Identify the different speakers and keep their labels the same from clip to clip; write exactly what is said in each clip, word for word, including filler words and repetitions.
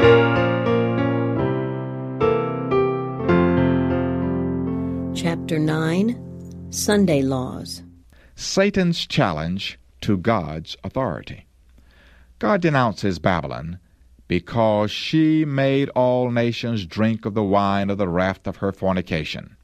Speaker 1: Chapter nine, Sunday Laws.
Speaker 2: Satan's challenge to God's authority. God denounces Babylon because she made all nations drink of the wine of the wrath of her fornication.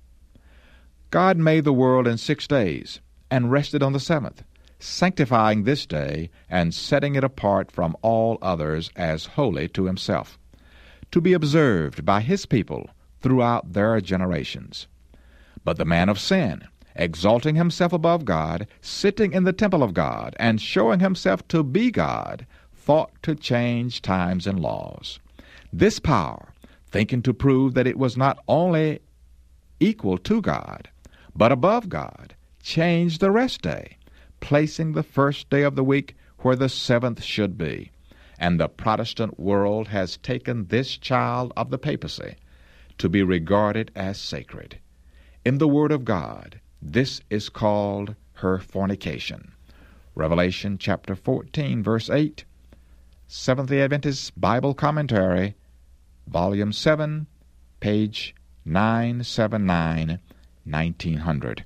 Speaker 2: God made the world in six days and rested on the seventh, sanctifying this day and setting it apart from all others as holy to himself, to be observed by his people throughout their generations. But the man of sin, exalting himself above God, sitting in the temple of God, and showing himself to be God, thought to change times and laws. This power, thinking to prove that it was not only equal to God, but above God, changed the rest day, placing the first day of the week where the seventh should be. And the Protestant world has taken this child of the papacy to be regarded as sacred. In the Word of God, this is called her fornication. Revelation chapter fourteen, verse eight, Seventh-day Adventist Bible Commentary, Volume seven, page nine seventy-nine, nineteen hundred.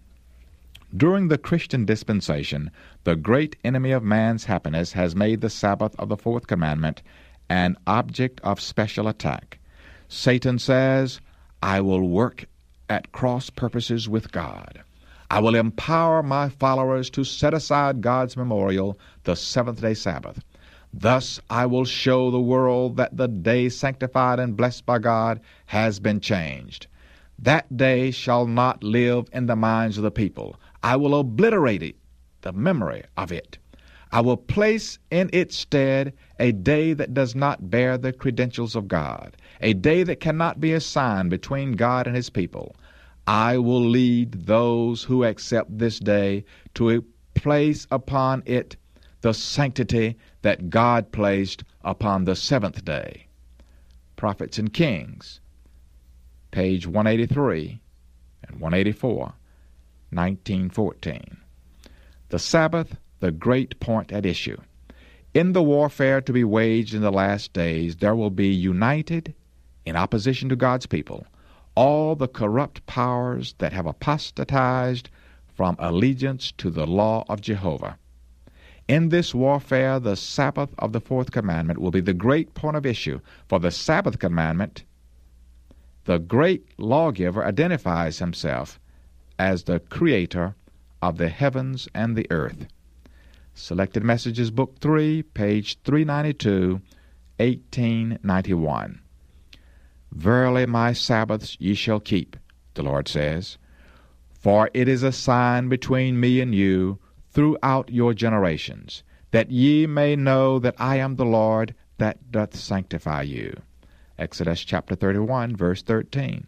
Speaker 2: During the Christian dispensation, the great enemy of man's happiness has made the Sabbath of the Fourth Commandment an object of special attack. Satan says, I will work at cross purposes with God. I will empower my followers to set aside God's memorial, the seventh-day Sabbath. Thus I will show the world that the day sanctified and blessed by God has been changed. That day shall not live in the minds of the people. I will obliterate it, the memory of it. I will place in its stead a day that does not bear the credentials of God, a day that cannot be assigned between God and his people. I will lead those who accept this day to place upon it the sanctity that God placed upon the seventh day. Prophets and Kings, page one eighty-three and one eighty-four, nineteen fourteen. The Sabbath, the great point at issue. In the warfare to be waged in the last days, there will be united, in opposition to God's people, all the corrupt powers that have apostatized from allegiance to the law of Jehovah. In this warfare, the Sabbath of the Fourth Commandment will be the great point of issue, for the Sabbath commandment, the great lawgiver identifies himself as the creator of the heavens and the earth. Selected Messages, Book three, page three ninety-two, eighteen ninety-one. Verily my Sabbaths ye shall keep, the Lord says, for it is a sign between me and you throughout your generations, that ye may know that I am the Lord that doth sanctify you. Exodus chapter thirty-one, verse thirteen.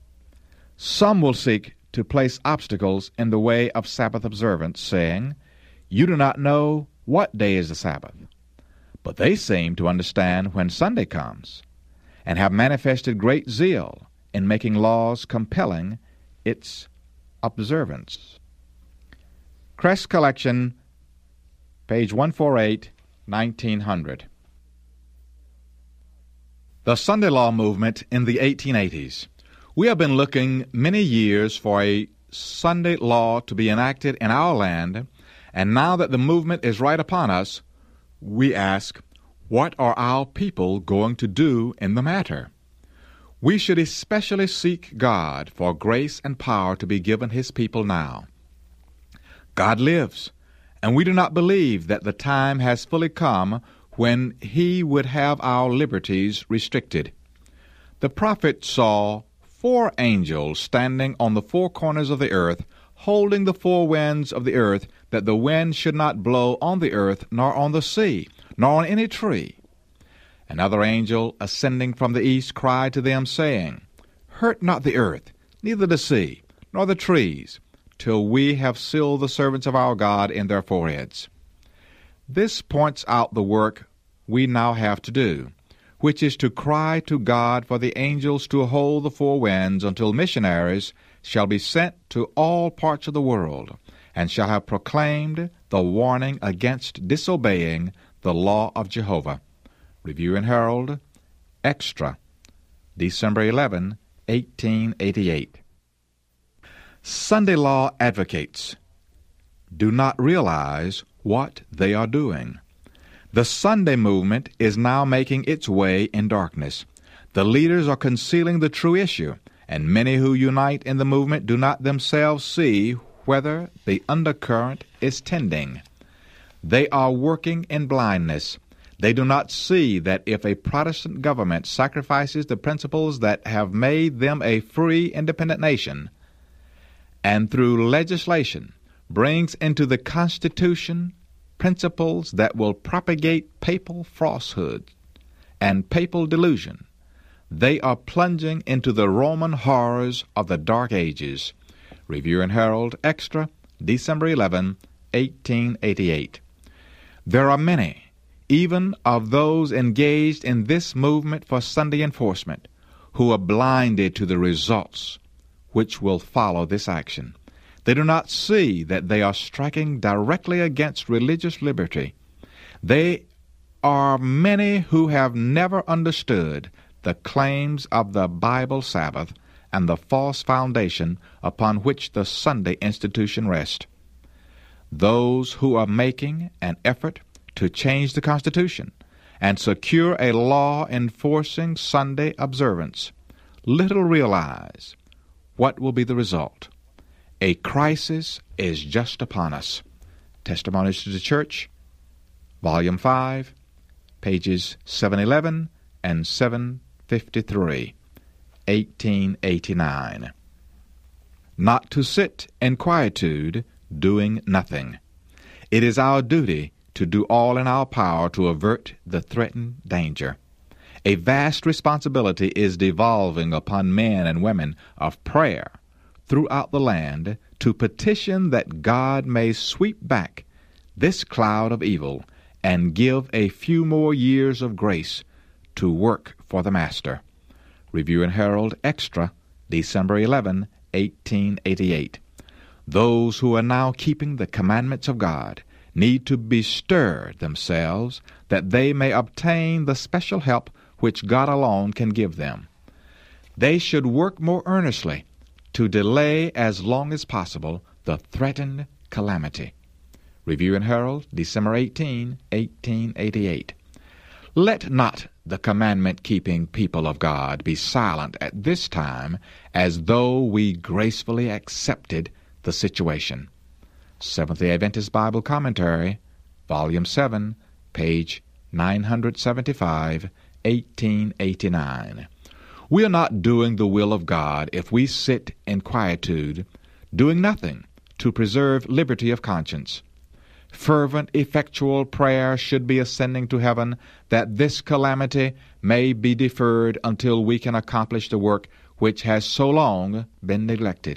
Speaker 2: Some will seek to place obstacles in the way of Sabbath observance, saying, you do not know what day is the Sabbath. But they seem to understand when Sunday comes, and have manifested great zeal in making laws compelling its observance. Crest Collection, page one forty-eight, nineteen hundred. The Sunday Law movement in the eighteen eighties. We have been looking many years for a Sunday law to be enacted in our land, and now that the movement is right upon us, we ask, what are our people going to do in the matter? We should especially seek God for grace and power to be given his people now. God lives, and we do not believe that the time has fully come when he would have our liberties restricted. The prophet saw four angels standing on the four corners of the earth, holding the four winds of the earth, that the wind should not blow on the earth, nor on the sea, nor on any tree. Another angel, ascending from the east, cried to them, saying, hurt not the earth, neither the sea, nor the trees, till we have sealed the servants of our God in their foreheads. This points out the work we now have to do, which is to cry to God for the angels to hold the four winds until missionaries shall be sent to all parts of the world, and shall have proclaimed the warning against disobeying the law of Jehovah. Review and Herald, Extra, December eleventh, eighteen eighty-eight. Sunday law advocates do not realize what they are doing. The Sunday movement is now making its way in darkness. The leaders are concealing the true issue, and many who unite in the movement do not themselves see whether the undercurrent is tending. They are working in blindness. They do not see that if a Protestant government sacrifices the principles that have made them a free, independent nation, and through legislation brings into the Constitution principles that will propagate papal falsehood and papal delusion, they are plunging into the Roman horrors of the Dark Ages. Review and Herald, Extra, December eleventh, eighteen eighty-eight. There are many, even of those engaged in this movement for Sunday enforcement, who are blinded to the results which will follow this action. They do not see that they are striking directly against religious liberty. They are many who have never understood the claims of the Bible Sabbath and the false foundation upon which the Sunday institution rests. Those who are making an effort to change the Constitution and secure a law enforcing Sunday observance little realize what will be the result. A crisis is just upon us. Testimonies to the Church, Volume five, pages seven eleven and seven fifty-three, eighteen eighty-nine. Not to sit in quietude, doing nothing. It is our duty to do all in our power to avert the threatened danger. A vast responsibility is devolving upon men and women of prayer throughout the land to petition that God may sweep back this cloud of evil and give a few more years of grace to work for the Master. Review and Herald, Extra, December eleventh, eighteen eighty-eight. Those who are now keeping the commandments of God need to bestir themselves that they may obtain the special help which God alone can give them. They should work more earnestly to delay as long as possible the threatened calamity. Review and Herald, December eighteenth, eighteen eighty-eight. Let not the commandment-keeping people of God be silent at this time as though we gracefully accepted the situation. Seventh-day Adventist Bible Commentary, Volume seven, page nine seventy-five, eighteen eighty-nine. We are not doing the will of God if we sit in quietude, doing nothing to preserve liberty of conscience. Fervent, effectual prayer should be ascending to heaven that this calamity may be deferred until we can accomplish the work which has so long been neglected.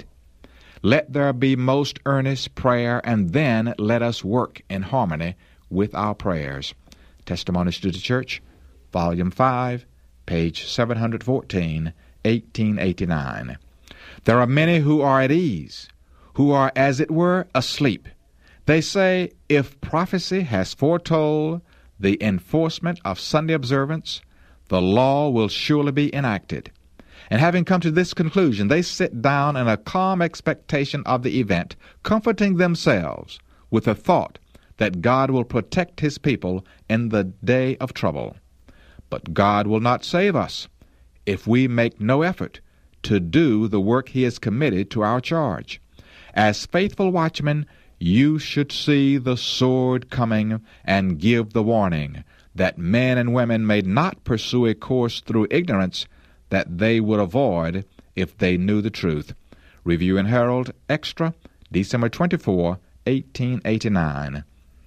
Speaker 2: Let there be most earnest prayer, and then let us work in harmony with our prayers. Testimonies to the Church, Volume five, page seven fourteen, eighteen eighty-nine. There are many who are at ease, who are, as it were, asleep. They say, if prophecy has foretold the enforcement of Sunday observance, the law will surely be enacted. And having come to this conclusion, they sit down in a calm expectation of the event, comforting themselves with the thought that God will protect His people in the day of trouble. But God will not save us if we make no effort to do the work He has committed to our charge. As faithful watchmen, you should see the sword coming and give the warning that men and women may not pursue a course through ignorance that they would avoid if they knew the truth. Review and Herald, Extra, December twenty-fourth, eighteen eighty-nine.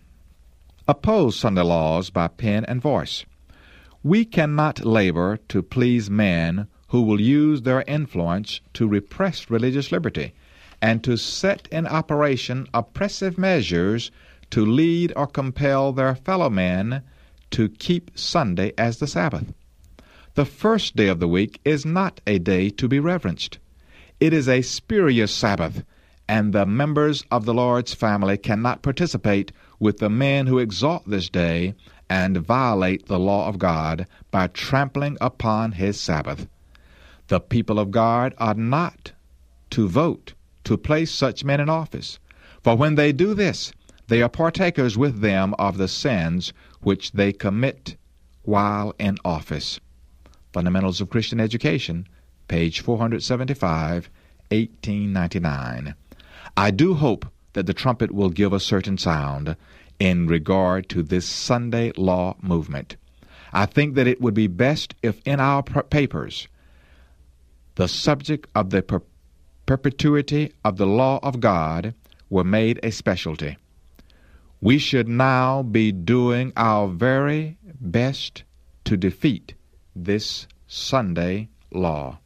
Speaker 2: Oppose Sunday laws by pen and voice. We cannot labor to please men who will use their influence to repress religious liberty and to set in operation oppressive measures to lead or compel their fellow men to keep Sunday as the Sabbath. The first day of the week is not a day to be reverenced. It is a spurious Sabbath, and the members of the Lord's family cannot participate with the men who exalt this day and violate the law of God by trampling upon His Sabbath. The people of God are not to vote to place such men in office, for when they do this, they are partakers with them of the sins which they commit while in office. Fundamentals of Christian Education, page four seventy-five, eighteen ninety-nine. I do hope that the trumpet will give a certain sound in regard to this Sunday law movement. I think that it would be best if in our papers the subject of the per- perpetuity of the law of God were made a specialty. We should now be doing our very best to defeat this Sunday law.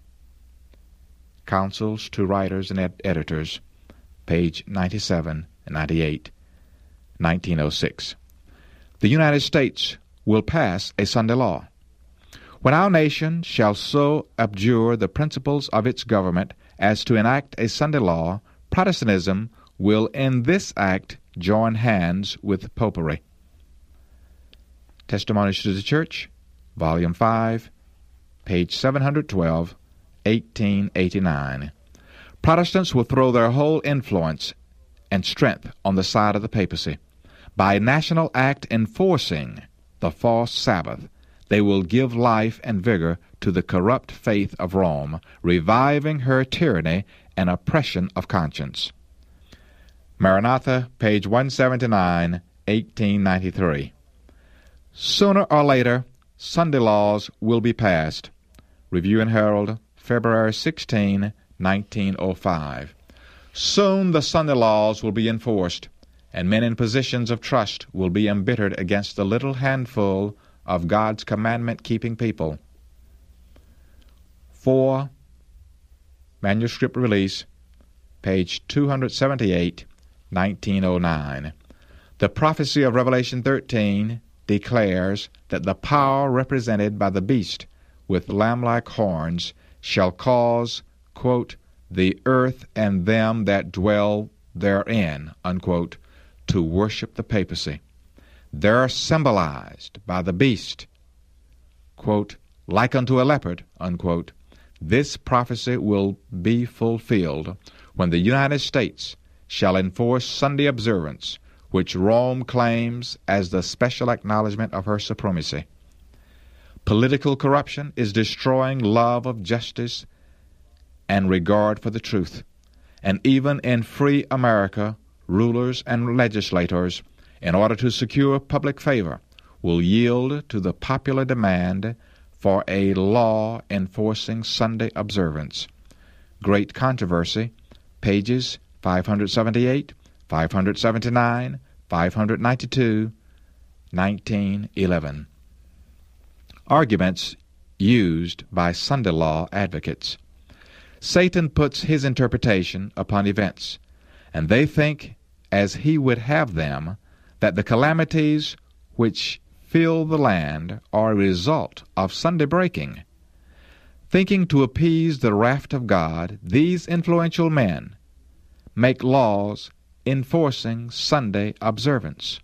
Speaker 2: Counsels to Writers and ed- Editors, page ninety-seven and ninety-eight, nineteen oh six. The United States will pass a Sunday law. When our nation shall so abjure the principles of its government as to enact a Sunday law, Protestantism will in this act join hands with Popery. Testimonies to the Church, Volume five, page seven twelve, eighteen eighty-nine. Protestants will throw their whole influence and strength on the side of the papacy. By a national act enforcing the false Sabbath, they will give life and vigor to the corrupt faith of Rome, reviving her tyranny and oppression of conscience. Maranatha, page one seventy-nine, eighteen ninety-three. Sooner or later, Sunday laws will be passed. Review and Herald, February sixteenth, nineteen oh five. Soon the Sunday laws will be enforced, and men in positions of trust will be embittered against the little handful of God's commandment-keeping people. four. Manuscript Release, page two seventy-eight, nineteen oh nine. The prophecy of Revelation thirteen declares that the power represented by the beast with lamb-like horns shall cause, quote, the earth and them that dwell therein, unquote, to worship the papacy. They're symbolized by the beast, quote, like unto a leopard, unquote. This prophecy will be fulfilled when the United States shall enforce Sunday observance, which Rome claims as the special acknowledgement of her supremacy. Political corruption is destroying love of justice and regard for the truth. And even in free America, rulers and legislators, in order to secure public favor, will yield to the popular demand for a law enforcing Sunday observance. Great Controversy, pages five seventy-eight, five seventy-nine, five ninety-two, nineteen eleven. Arguments used by Sunday law advocates. Satan puts his interpretation upon events, and they think, as he would have them, that the calamities which fill the land are a result of Sunday breaking. Thinking to appease the wrath of God, these influential men make laws enforcing Sunday observance.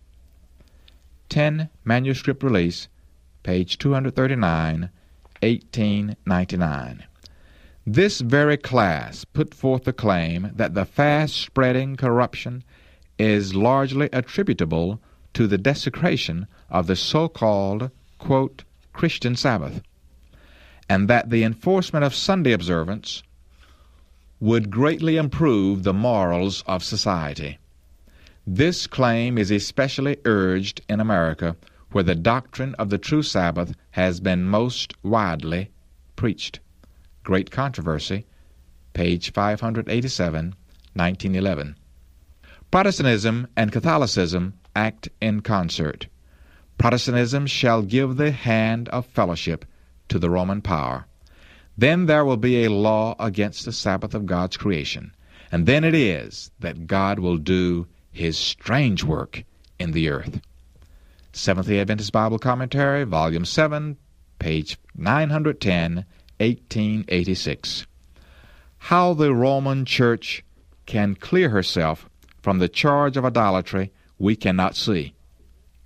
Speaker 2: ten. Manuscript Release, page two thirty-nine, eighteen ninety-nine. This very class put forth the claim that the fast-spreading corruption is largely attributable to the desecration of the so-called, quote, Christian Sabbath, and that the enforcement of Sunday observance would greatly improve the morals of society. This claim is especially urged in America, where the doctrine of the true Sabbath has been most widely preached. Great Controversy, page five eighty-seven, nineteen eleven. Protestantism and Catholicism act in concert. Protestantism shall give the hand of fellowship to the Roman power. Then there will be a law against the Sabbath of God's creation, and then it is that God will do His strange work in the earth. Seventh-day Adventist Bible Commentary, Volume seven, page nine ten, eighteen eighty-six. How the Roman Church can clear herself from the charge of idolatry we cannot see.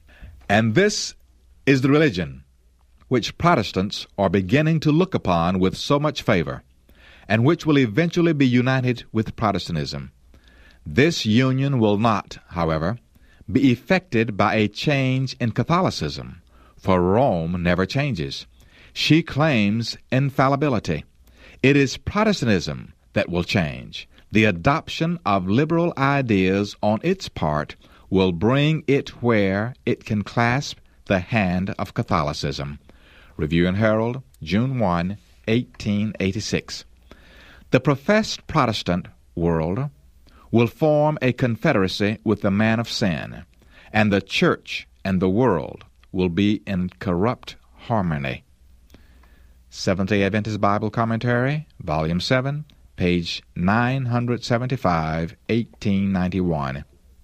Speaker 2: And this is the religion which Protestants are beginning to look upon with so much favor, and which will eventually be united with Protestantism. This union will not, however, be effected by a change in Catholicism, for Rome never changes. She claims infallibility. It is Protestantism that will change. The adoption of liberal ideas on its part will bring it where it can clasp the hand of Catholicism. Review and Herald, June first, eighteen eighty-six. The professed Protestant world will form a confederacy with the man of sin, and the church and the world will be in corrupt harmony. Seventh-day Adventist Bible Commentary, Volume seven, page nine seventy-five, eighteen ninety-one.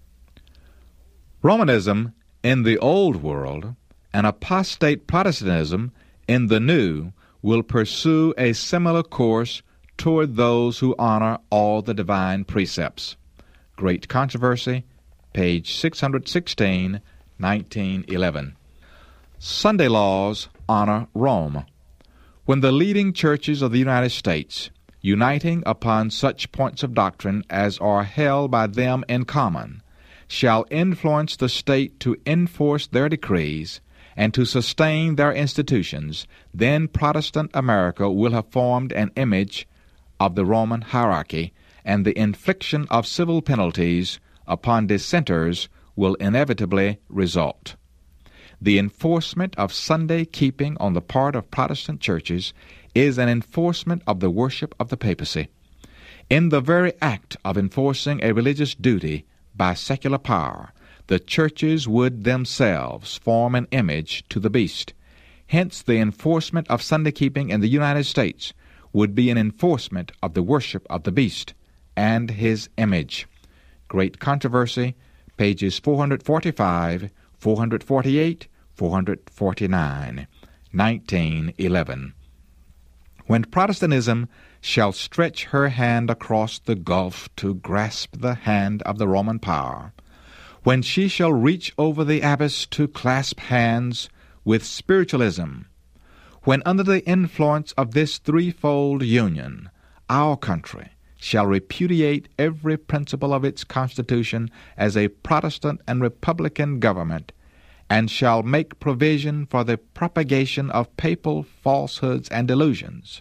Speaker 2: Romanism in the Old World and apostate Protestantism in the New will pursue a similar course toward those who honor all the divine precepts. Great Controversy, page six sixteen, nineteen eleven. Sunday laws honor Rome. When the leading churches of the United States, uniting upon such points of doctrine as are held by them in common, shall influence the state to enforce their decrees and to sustain their institutions, then Protestant America will have formed an image of the Roman hierarchy, and the infliction of civil penalties upon dissenters will inevitably result. The enforcement of Sunday keeping on the part of Protestant churches is an enforcement of the worship of the papacy. In the very act of enforcing a religious duty by secular power, the churches would themselves form an image to the beast. Hence, the enforcement of Sunday keeping in the United States would be an enforcement of the worship of the beast and his image. Great Controversy, pages four forty-five, four forty-eight, four forty-nine, nineteen eleven. When Protestantism shall stretch her hand across the gulf to grasp the hand of the Roman power, when she shall reach over the abyss to clasp hands with spiritualism, when under the influence of this threefold union our country shall repudiate every principle of its Constitution as a Protestant and Republican government, and shall make provision for the propagation of papal falsehoods and delusions,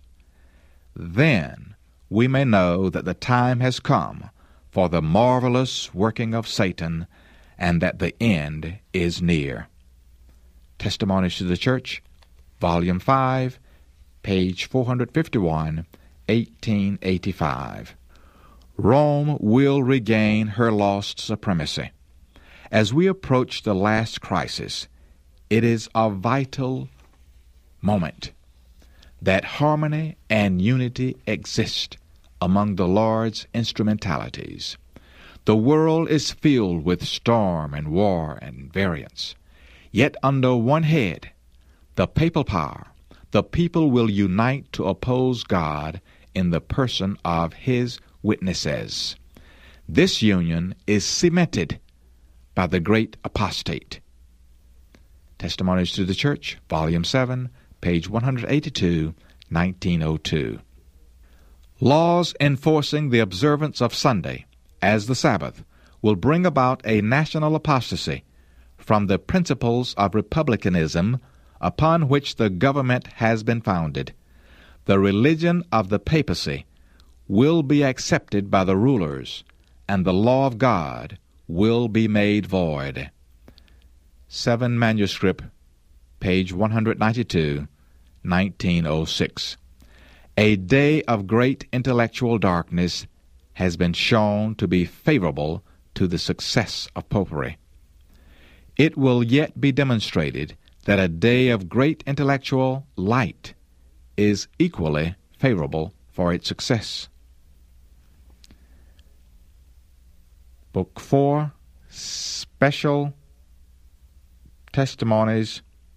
Speaker 2: then we may know that the time has come for the marvelous working of Satan, and that the end is near. Testimonies to the Church, Volume five, page four fifty-one, eighteen eighty-five. Rome will regain her lost supremacy. As we approach the last crisis, it is a vital moment that harmony and unity exist among the Lord's instrumentalities. The world is filled with storm and war and variance. Yet under one head, the papal power, the people will unite to oppose God in the person of his witnesses. This union is cemented by the great apostate. Testimonies to the Church, Volume seven, page one eighty-two, nineteen oh two. Laws enforcing the observance of Sunday as the Sabbath will bring about a national apostasy from the principles of republicanism upon which the government has been founded. The religion of the papacy will be accepted by the rulers, and the law of God will be made void. Seven Manuscript, page one ninety-two, nineteen oh six. A day of great intellectual darkness has been shown to be favorable to the success of popery. It will yet be demonstrated that a day of great intellectual light is equally favorable for its success. Book four, Special Testimonies,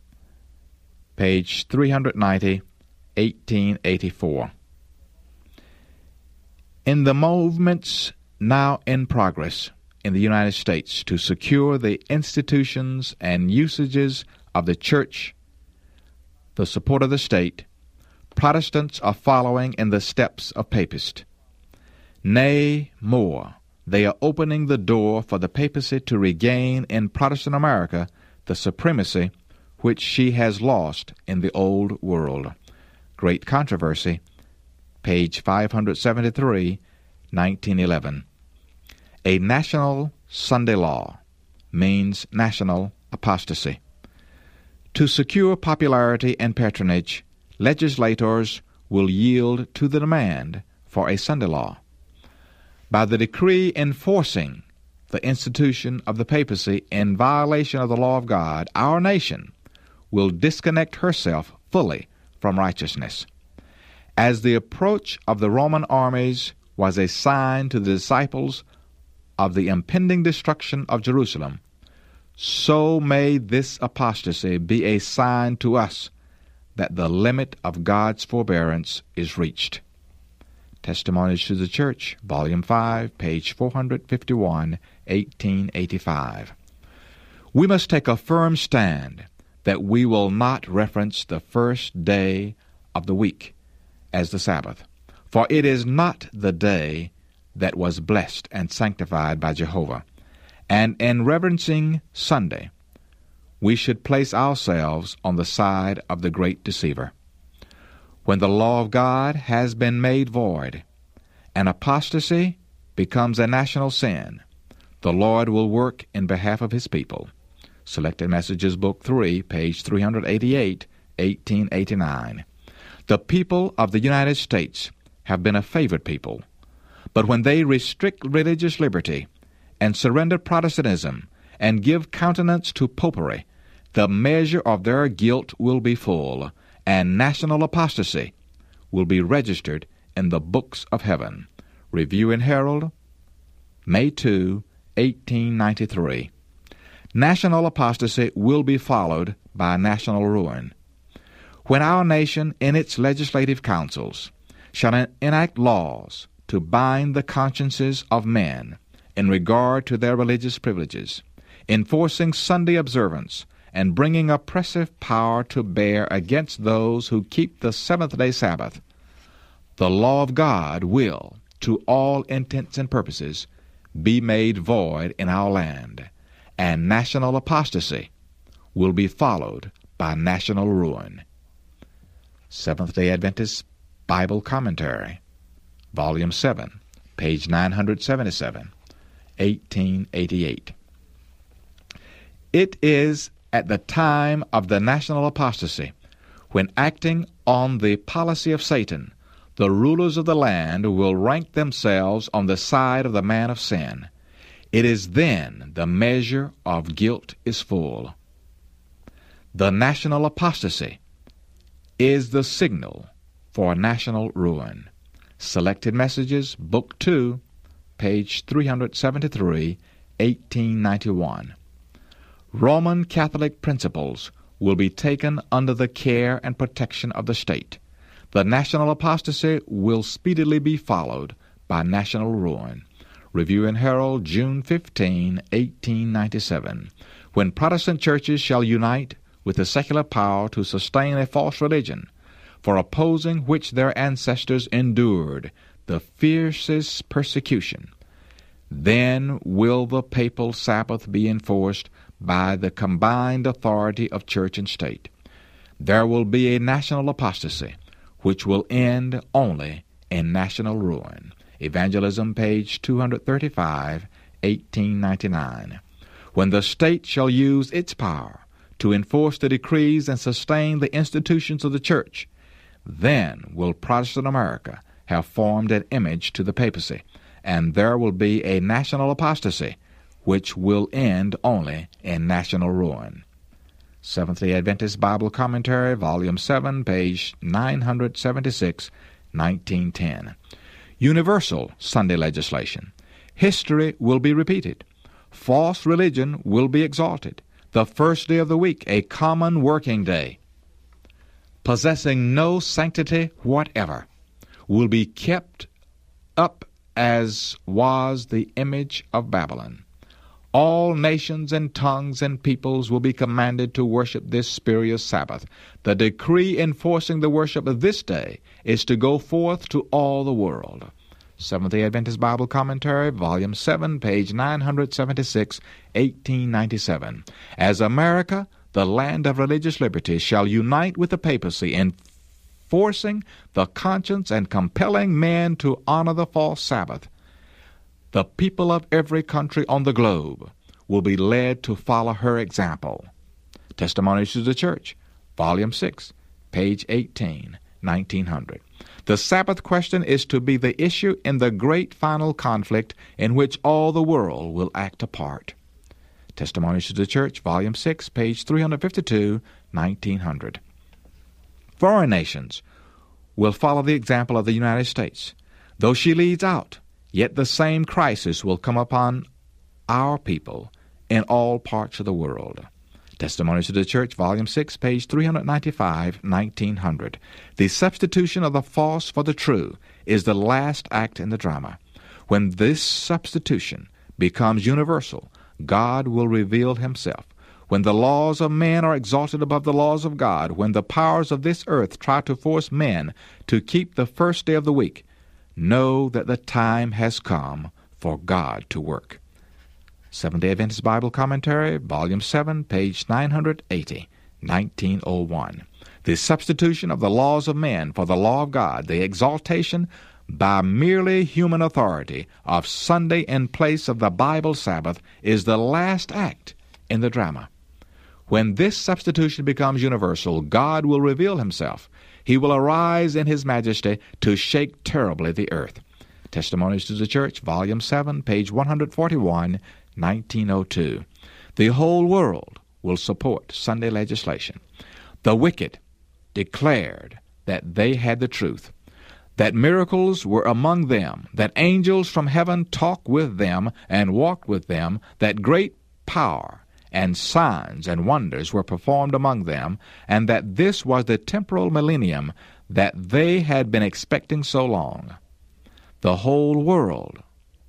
Speaker 2: page three ninety, eighteen eighty-four. In the movements now in progress in the United States to secure the institutions and usages of the church, the support of the state, Protestants are following in the steps of papists. Nay, more, they are opening the door for the papacy to regain in Protestant America the supremacy which she has lost in the old world. Great Controversy, page five seventy-three, nineteen eleven. A national Sunday law means national apostasy. To secure popularity and patronage, legislators will yield to the demand for a Sunday law. By the decree enforcing the institution of the papacy in violation of the law of God, our nation will disconnect herself fully from righteousness. As the approach of the Roman armies was a sign to the disciples of the impending destruction of Jerusalem, so may this apostasy be a sign to us that the limit of God's forbearance is reached. Testimonies to the Church, Volume five, page four fifty-one, eighteen eighty-five. We must take a firm stand that we will not reference the first day of the week as the Sabbath, for it is not the day that was blessed and sanctified by Jehovah. And in reverencing Sunday, we should place ourselves on the side of the great deceiver. When the law of God has been made void, and apostasy becomes a national sin, the Lord will work in behalf of His people. Selected Messages, Book three, page three eighty-eight, eighteen eighty-nine. The people of the United States have been a favored people, but when they restrict religious liberty and surrender Protestantism and give countenance to popery, the measure of their guilt will be full, and national apostasy will be registered in the books of heaven. Review and Herald, May second, eighteen ninety-three. National apostasy will be followed by national ruin. When our nation in its legislative councils shall enact laws to bind the consciences of men in regard to their religious privileges, enforcing Sunday observance, and bringing oppressive power to bear against those who keep the seventh-day Sabbath, the law of God will, to all intents and purposes, be made void in our land, and national apostasy will be followed by national ruin. Seventh-day Adventist Bible Commentary, Volume seven, page nine seventy-seven, eighteen eighty-eight. It is at the time of the national apostasy, when acting on the policy of Satan, the rulers of the land will rank themselves on the side of the man of sin. It is then the measure of guilt is full. The national apostasy is the signal for national ruin. Selected Messages, Book two, page three seventy-three, eighteen ninety-one. Roman Catholic principles will be taken under the care and protection of the state. The national apostasy will speedily be followed by national ruin. Review and Herald, June fifteenth, eighteen ninety-seven. When Protestant churches shall unite with the secular power to sustain a false religion, for opposing which their ancestors endured the fiercest persecution, then will the papal Sabbath be enforced by the combined authority of church and state. There will be a national apostasy, which will end only in national ruin. Evangelism, page two thirty-five, eighteen ninety-nine. When the state shall use its power to enforce the decrees and sustain the institutions of the church, then will Protestant America have formed an image to the papacy, and there will be a national apostasy, which will end only in national ruin. Seventh-day Adventist Bible Commentary, Volume seven, page nine seventy-six, nineteen ten. Universal Sunday legislation. History will be repeated. False religion will be exalted. The first day of the week, a common working day, possessing no sanctity whatever, will be kept up as was the image of Babylon. All nations and tongues and peoples will be commanded to worship this spurious Sabbath. The decree enforcing the worship of this day is to go forth to all the world. Seventh-day Adventist Bible Commentary, Volume seven, page nine seventy-six, eighteen ninety-seven. As America, the land of religious liberty, shall unite with the papacy in forcing the conscience and compelling men to honor the false Sabbath, the people of every country on the globe will be led to follow her example. Testimonies to the Church, Volume six, page eighteen, nineteen hundred. The Sabbath question is to be the issue in the great final conflict in which all the world will act a part. Testimonies to the Church, Volume six, page three fifty-two, nineteen hundred. Foreign nations will follow the example of the United States. Though she leads out, yet the same crisis will come upon our people in all parts of the world. Testimonies to the Church, Volume six, page three ninety-five, nineteen hundred. The substitution of the false for the true is the last act in the drama. When this substitution becomes universal, God will reveal himself. When the laws of men are exalted above the laws of God, when the powers of this earth try to force men to keep the first day of the week, know that the time has come for God to work. Seventh-day Adventist Bible Commentary, Volume seven, page nine eighty, nineteen oh one. The substitution of the laws of men for the law of God, the exaltation by merely human authority of Sunday in place of the Bible Sabbath, is the last act in the drama. When this substitution becomes universal, God will reveal himself. He will arise in his majesty to shake terribly the earth. Testimonies to the Church, Volume seven, page one forty-one, nineteen oh two. The whole world will support Sunday legislation. The wicked declared that they had the truth, that miracles were among them, that angels from heaven talked with them and walked with them, that great power and signs and wonders were performed among them, and that this was the temporal millennium that they had been expecting so long. The whole world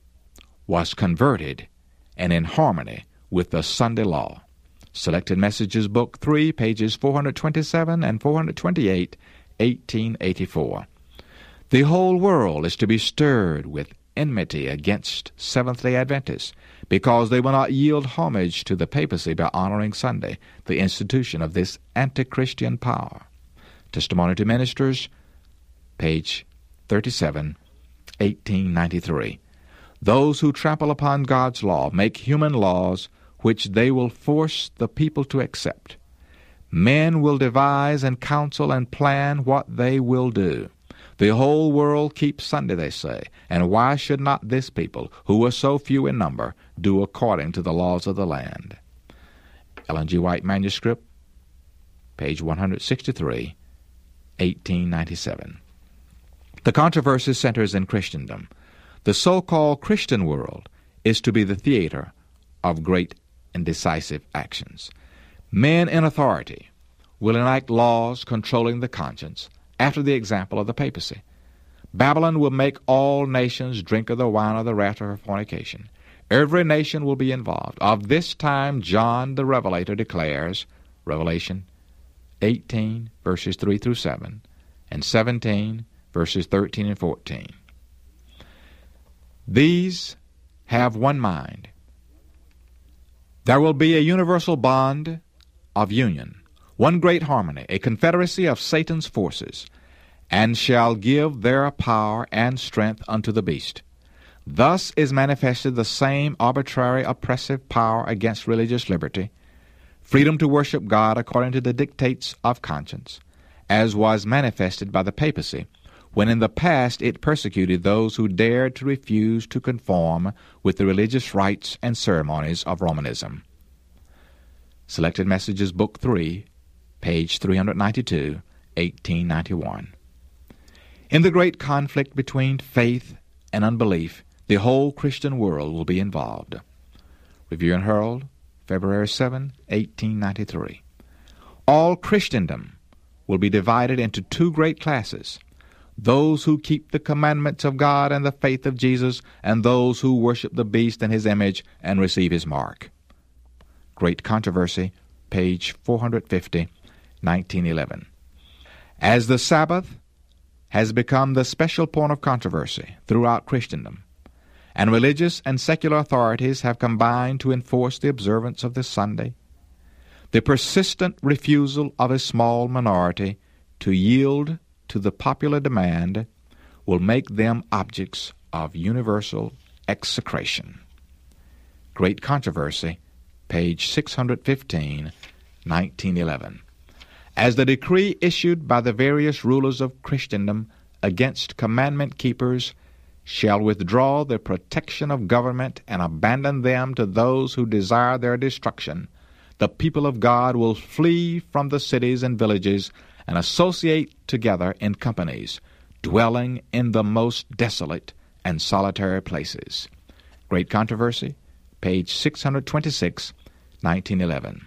Speaker 2: was converted and in harmony with the Sunday law. Selected Messages, Book three, pages four twenty-seven and four twenty-eight, eighteen eighty-four. The whole world is to be stirred with enmity against Seventh-day Adventists, because they will not yield homage to the papacy by honoring Sunday, the institution of this anti-Christian power. Testimony to Ministers, page thirty-seven, eighteen ninety-three. Those who trample upon God's law make human laws which they will force the people to accept. Men will devise and counsel and plan what they will do. The whole world keeps Sunday, they say, and why should not this people, who are so few in number, do according to the laws of the land? Ellen G. White Manuscript, page one sixty-three, eighteen ninety-seven. The controversy centers in Christendom. The so-called Christian world is to be the theater of great and decisive actions. Men in authority will enact laws controlling the conscience after the example of the papacy. Babylon will make all nations drink of the wine of the wrath of her fornication. Every nation will be involved. Of this time John the Revelator declares, Revelation eighteen, verses three through seven, and seventeen, verses thirteen and fourteen. These have one mind. There will be a universal bond of union, one great harmony, a confederacy of Satan's forces, and shall give their power and strength unto the beast. Thus is manifested the same arbitrary oppressive power against religious liberty, freedom to worship God according to the dictates of conscience, as was manifested by the papacy, when in the past it persecuted those who dared to refuse to conform with the religious rites and ceremonies of Romanism. Selected Messages, Book three, page three ninety-two, eighteen ninety-one. In the great conflict between faith and unbelief, the whole Christian world will be involved. Review and Herald, February seventh, eighteen ninety-three. All Christendom will be divided into two great classes: those who keep the commandments of God and the faith of Jesus, and those who worship the beast and his image and receive his mark. Great Controversy, page four fifty, nineteen eleven. As the Sabbath has become the special point of controversy throughout Christendom, and religious and secular authorities have combined to enforce the observance of this Sunday, the persistent refusal of a small minority to yield to the popular demand will make them objects of universal execration. Great Controversy, page six fifteen, nineteen eleven. As the decree issued by the various rulers of Christendom against commandment keepers shall withdraw the protection of government and abandon them to those who desire their destruction, the people of God will flee from the cities and villages and associate together in companies, dwelling in the most desolate and solitary places. Great Controversy, page six twenty-six, nineteen eleven.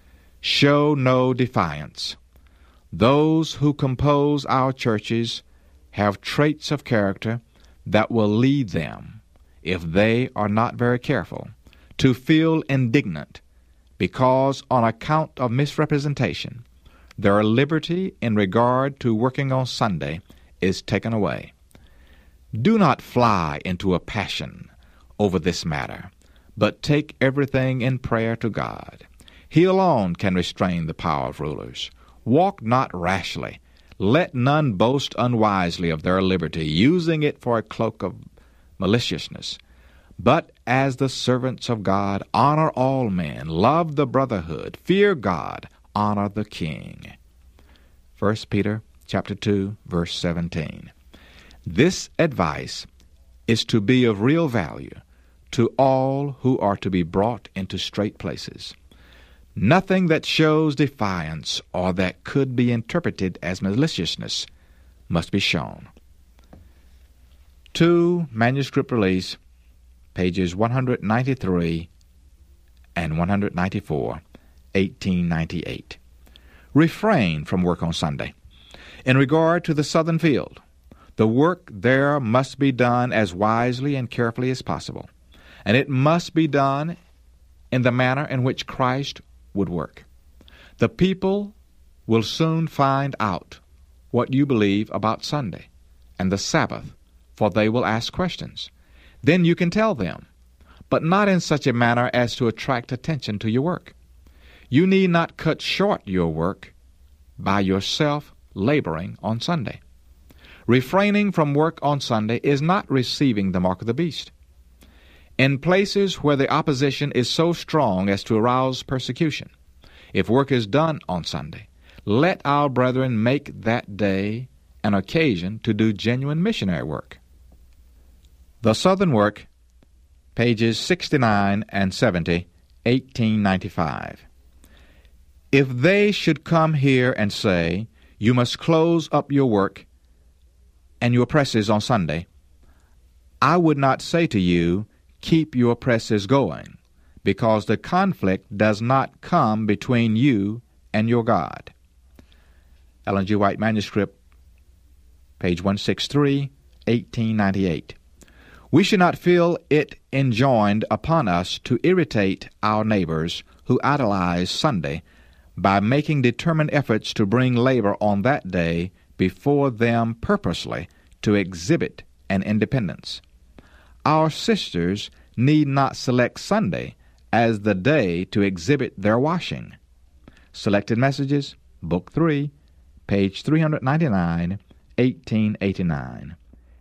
Speaker 2: Show no defiance. Those who compose our churches have traits of character that will lead them, if they are not very careful, to feel indignant because, on account of misrepresentation, their liberty in regard to working on Sunday is taken away. Do not fly into a passion over this matter, but take everything in prayer to God. He alone can restrain the power of rulers. Walk not rashly. Let none boast unwisely of their liberty, using it for a cloak of maliciousness. But as the servants of God, honor all men, love the brotherhood, fear God, honor the king. First Peter chapter two, verse seventeen. This advice is to be of real value to all who are to be brought into straight places. Nothing that shows defiance or that could be interpreted as maliciousness must be shown. Two Manuscript Release, pages one ninety-three and one ninety-four, eighteen ninety-eight. Refrain from work on Sunday. In regard to the southern field, the work there must be done as wisely and carefully as possible, and it must be done in the manner in which Christ would work. The people will soon find out what you believe about Sunday and the Sabbath, for they will ask questions. Then you can tell them, but not in such a manner as to attract attention to your work. You need not cut short your work by yourself laboring on Sunday. Refraining from work on Sunday is not receiving the mark of the beast. In places where the opposition is so strong as to arouse persecution, if work is done on Sunday, let our brethren make that day an occasion to do genuine missionary work. The Southern Work, pages sixty-nine and seventy, eighteen ninety-five. If they should come here and say, you must close up your work and your presses on Sunday, I would not say to you, keep your presses going, because the conflict does not come between you and your God. Ellen G. White Manuscript, page one sixty-three, eighteen ninety-eight. We should not feel it enjoined upon us to irritate our neighbors who idolize Sunday by making determined efforts to bring labor on that day before them purposely to exhibit an independence. Our sisters need not select Sunday as the day to exhibit their washing. Selected Messages, Book three, page three ninety-nine, eighteen eighty-nine.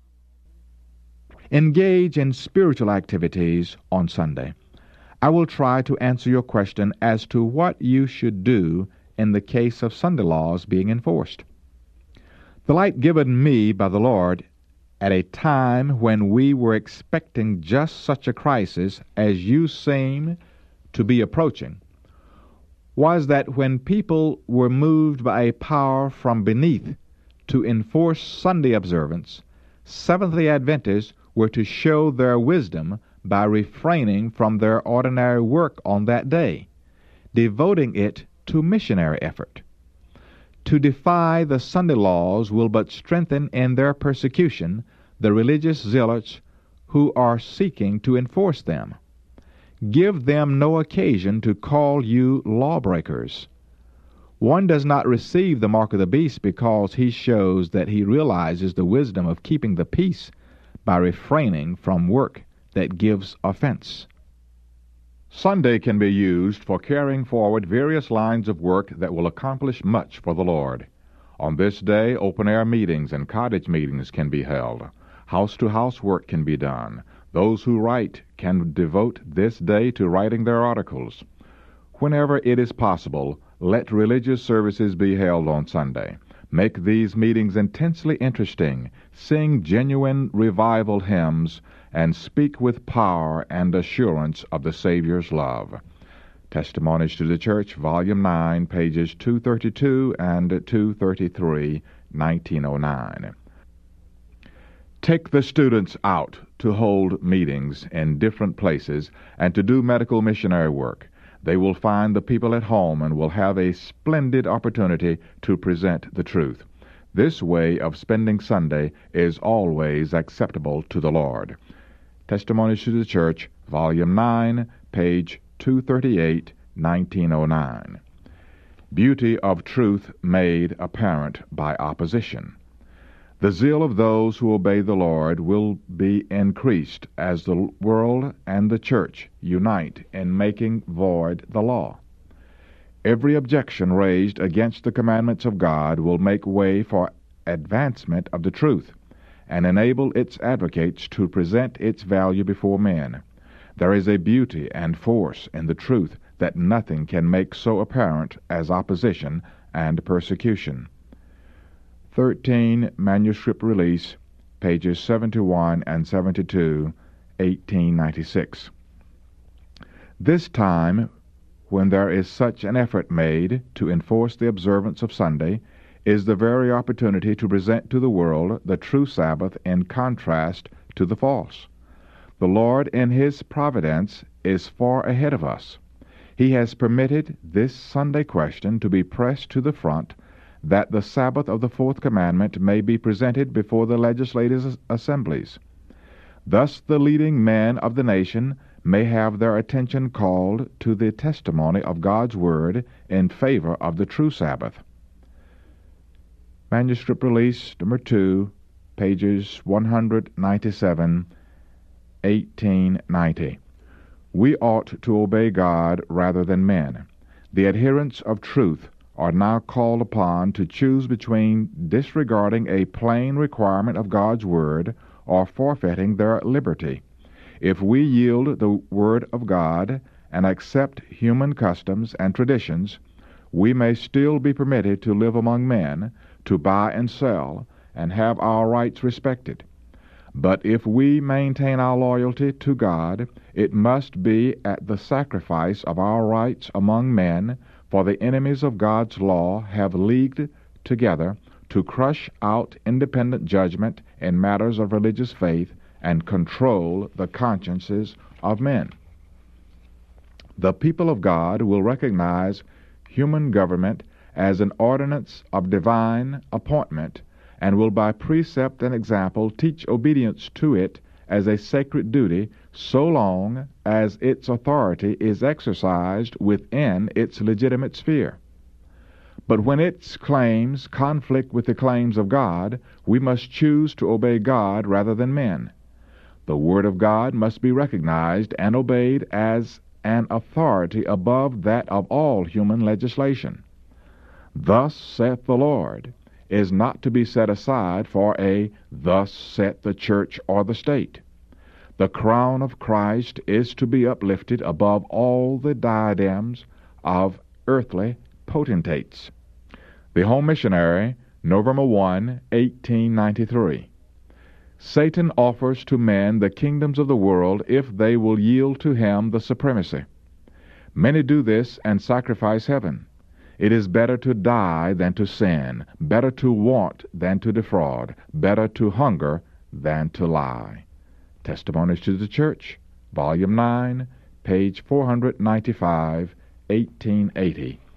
Speaker 2: Engage in spiritual activities on Sunday. I will try to answer your question as to what you should do in the case of Sunday laws being enforced. The light given me by the Lord at a time when we were expecting just such a crisis as you seem to be approaching was that when people were moved by a power from beneath to enforce Sunday observance, Seventh-day Adventists were to show their wisdom by refraining from their ordinary work on that day, devoting it to missionary effort. To defy the Sunday laws will but strengthen in their persecution the religious zealots who are seeking to enforce them. Give them no occasion to call you lawbreakers. One does not receive the mark of the beast because he shows that he realizes the wisdom of keeping the peace by refraining from work that gives offense. Sunday can be used for carrying forward various lines of work that will accomplish much for the Lord. On this day, open-air meetings and cottage meetings can be held. House-to-house work can be done. Those who write can devote this day to writing their articles. Whenever it is possible, let religious services be held on Sunday. Make these meetings intensely interesting. Sing genuine revival hymns and speak with power and assurance of the Savior's love. Testimonies to the Church, Volume nine, pages two thirty-two and two thirty-three, nineteen oh nine. Take the students out to hold meetings in different places and to do medical missionary work. They will find the people at home and will have a splendid opportunity to present the truth. This way of spending Sunday is always acceptable to the Lord. Testimonies to the Church, Volume nine, page two thirty-eight, nineteen oh nine. Beauty of truth made apparent by opposition. The zeal of those who obey the Lord will be increased as the world and the church unite in making void the law. Every objection raised against the commandments of God will make way for advancement of the truth and enable its advocates to present its value before men. There is a beauty and force in the truth that nothing can make so apparent as opposition and persecution. thirteen Manuscript Release, pages seventy-one and seventy-two, eighteen ninety-six. This time, when there is such an effort made to enforce the observance of Sunday, is the very opportunity to present to the world the true Sabbath in contrast to the false. The Lord, in His providence, is far ahead of us. He has permitted this Sunday question to be pressed to the front, that the Sabbath of the Fourth Commandment may be presented before the legislative assemblies. Thus the leading men of the nation may have their attention called to the testimony of God's Word in favor of the true Sabbath. Manuscript Release number two, pages one ninety-seven, eighteen ninety. We ought to obey God rather than men. The adherents of truth are now called upon to choose between disregarding a plain requirement of God's Word or forfeiting their liberty. If we yield the Word of God and accept human customs and traditions, we may still be permitted to live among men, to buy and sell, and have our rights respected. But if we maintain our loyalty to God, it must be at the sacrifice of our rights among men, for the enemies of God's law have leagued together to crush out independent judgment in matters of religious faith and control the consciences of men. The people of God will recognize human government as an ordinance of divine appointment and will by precept and example teach obedience to it as a sacred duty so long as its authority is exercised within its legitimate sphere. But when its claims conflict with the claims of God, we must choose to obey God rather than men. The Word of God must be recognized and obeyed as an authority above that of all human legislation. Thus saith the Lord is not to be set aside for a thus saith the church or the state. The crown of Christ is to be uplifted above all the diadems of earthly potentates. The Home Missionary, November first, eighteen ninety-three. Satan offers to men the kingdoms of the world if they will yield to him the supremacy. Many do this and sacrifice heaven. It is better to die than to sin, better to want than to defraud, better to hunger than to lie. Testimonies to the Church, Volume nine, page four ninety-five, eighteen eighty.